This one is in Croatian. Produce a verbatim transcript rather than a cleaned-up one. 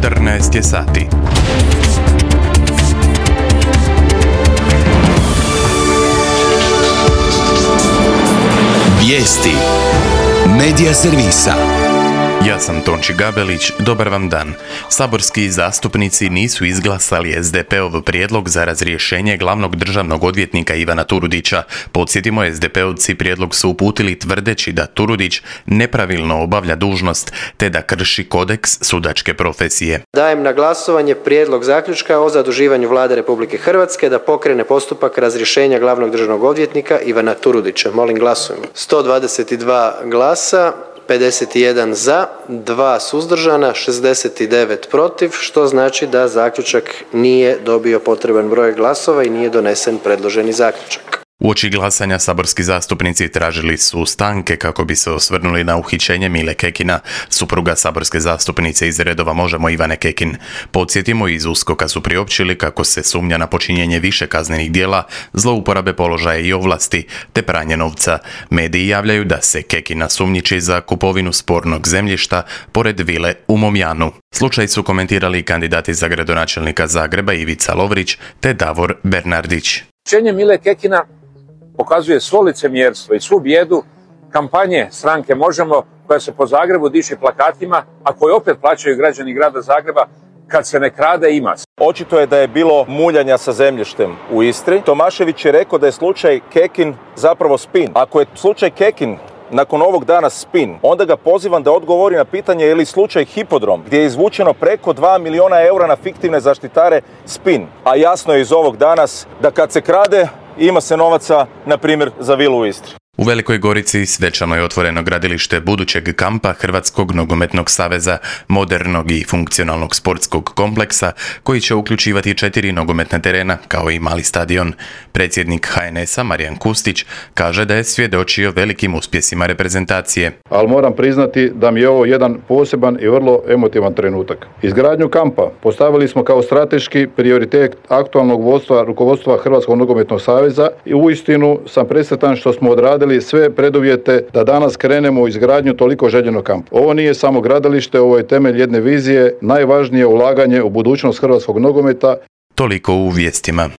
četrnaest je sati. Vijesti Medija servisa. Ja sam Tonči Gabelić, dobar vam dan. Saborski zastupnici nisu izglasali es de pe ov prijedlog za razrješenje glavnog državnog odvjetnika Ivana Turudića. Podsjetimo, es de pe ovci prijedlog su uputili tvrdeći da Turudić nepravilno obavlja dužnost te da krši kodeks sudačke profesije. Dajem na glasovanje prijedlog zaključka o zaduživanju Vlade Republike Hrvatske da pokrene postupak razrješenja glavnog državnog odvjetnika Ivana Turudića. Molim glasujmo. sto dvadeset dva glasa, pedeset jedan za, dva suzdržana, šezdeset devet protiv, što znači da zaključak nije dobio potreban broj glasova i nije donesen predloženi zaključak. Uoči glasanja saborski zastupnici tražili su stanke kako bi se osvrnuli na uhićenje Mile Kekina, supruga saborske zastupnice iz redova Možemo Ivane Kekin. Podsjetimo, iz USKOK-a su priopćili kako se sumnja na počinjenje više kaznenih djela, zlouporabe položaja i ovlasti, te pranje novca. Mediji javljaju da se Kekina sumnjiči za kupovinu spornog zemljišta pored vile u Momjanu. Slučaj su komentirali kandidati za gradonačelnika Zagreba Ivica Lovrić te Davor Bernardić. Uhićenje Mile Kekina pokazuje svo licemjerstvo i svu bijedu kampanje stranke Možemo, koja se po Zagrebu diše plakatima, a koje opet plaćaju građani grada Zagreba: kad se ne krade, ima se. Očito je da je bilo muljanja sa zemljištem u Istri. Tomašević je rekao da je slučaj Kekin zapravo spin. Ako je slučaj Kekin nakon ovog dana spin, onda ga pozivam da odgovori na pitanje je li slučaj Hipodrom, gdje je izvučeno preko dva milijuna eura na fiktivne zaštitare, spin. A jasno je iz ovog danas da kad se krade, ima se novaca, na primjer, za vilu u Istri. U Velikoj Gorici svečano je otvoreno gradilište budućeg kampa Hrvatskog nogometnog saveza, modernog i funkcionalnog sportskog kompleksa koji će uključivati četiri nogometna terena kao i mali stadion. Predsjednik ha en es a Marijan Kustić kaže da je svjedočio velikim uspjesima reprezentacije. Ali moram priznati da mi je ovo jedan poseban i vrlo emotivan trenutak. Izgradnju kampa postavili smo kao strateški prioritet aktualnog vodstva, rukovodstva Hrvatskog nogometnog saveza i uistinu sam presretan što smo odradili sve preduvjete da danas krenemo u izgradnju toliko željenog kampa. Ovo nije samo gradilište, ovo je temelj jedne vizije, najvažnije ulaganje u budućnost hrvatskog nogometa. Toliko u vijestima.